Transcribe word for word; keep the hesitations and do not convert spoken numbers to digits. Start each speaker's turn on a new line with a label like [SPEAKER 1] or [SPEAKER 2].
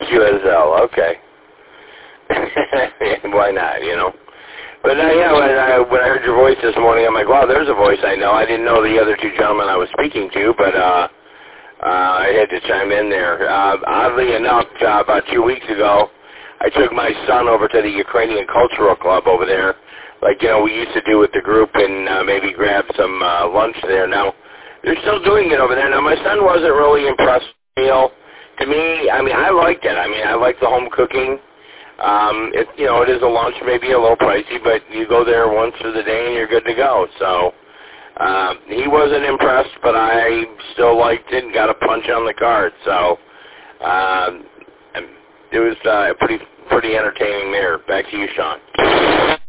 [SPEAKER 1] you as Zell. Okay. Why not, you know? But uh, yeah, when I, when I heard your voice this morning, I'm like, wow, there's a voice I know. I didn't know the other two gentlemen I was speaking to, but uh, uh, I had to chime in there. Uh, oddly enough, uh, about two weeks ago, I took my son over to the Ukrainian Cultural Club over there, like, you know, we used to do with the group, and uh, maybe grab some uh, lunch there. Now, they're still doing it over there. Now, my son wasn't really impressed with the meal. To me, I mean, I liked it. I mean, I like the home cooking. Um, it, you know, it is a lunch, maybe a little pricey, but you go there once for the day and you're good to go. So um, he wasn't impressed, but I still liked it and got a punch on the card. So um, it was uh, pretty pretty entertaining there. Back to you, Sean.